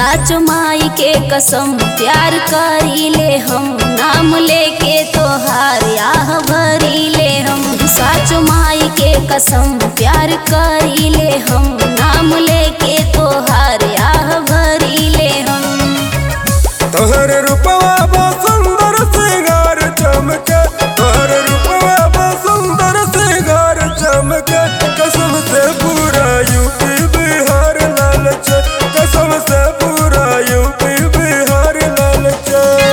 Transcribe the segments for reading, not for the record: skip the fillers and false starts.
साचो माई के कसम प्यार करी ले हम, नाम लेके तोहार आह भरी ले हम। साचो माई के कसम प्यार करी ले हम, नाम लेके तोहार आह भरी ले हम। तोहर रूपवा बहुत सुंदर सिंगार चमके, तोहर रूपवा बहुत सुंदर सिंगार चमके। कसम से पूरा यूपी बिहार लालच, कसम से पूरा यूपी बिहार लालच।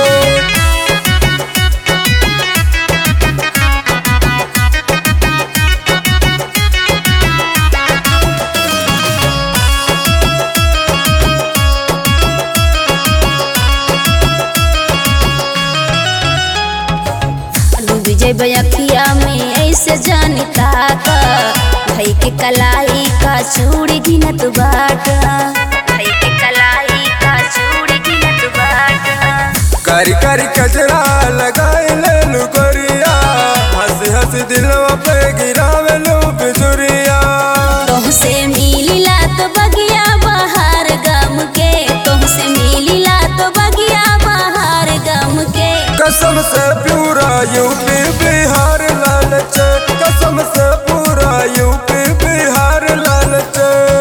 विजय बयखिया में ऐसे जानता का भाई के कलाई का चूड़ी गिनत बाट, भाई के कलाई का चूड़ी गिनत बाट। कारी कारी कचरा लगाए ले लुगरिया, हंस हंस दिलवा पे गिरावे लो बिजुरिया। तुमसे मिलिला तो बगिया बहार गम के, तुमसे मिलिला तो बगिया बहार गम के। कसम से पूरा यूपी बिहार लालच, कसम से पूरा यूपी बिहार लालच।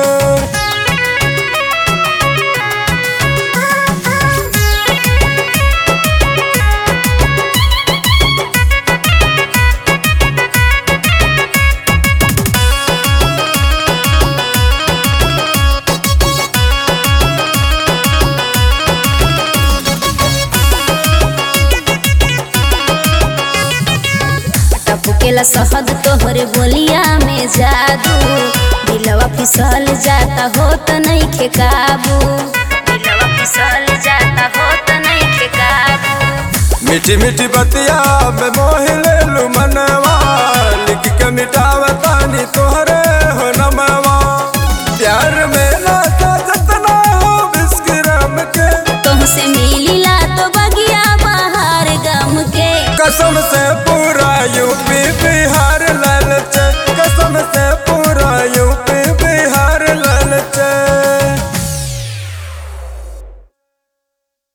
टपकेला शहद तोहरे बोलिया में जादू, दिलवा फिसल जाता हो तो नहीं खे काबू, दिलवा फिसल जाता हो तो नहीं खे काबू। मीठी मीठी बतिया में मोह ले लू मनवा, लिख के मिटावा तानी तोहरे हो नमवा। प्यार में लाता जतना हो बिस्किराम के, तुमसे मिलिला तो बगिया बहार गम के। कसम से पूरा यूपी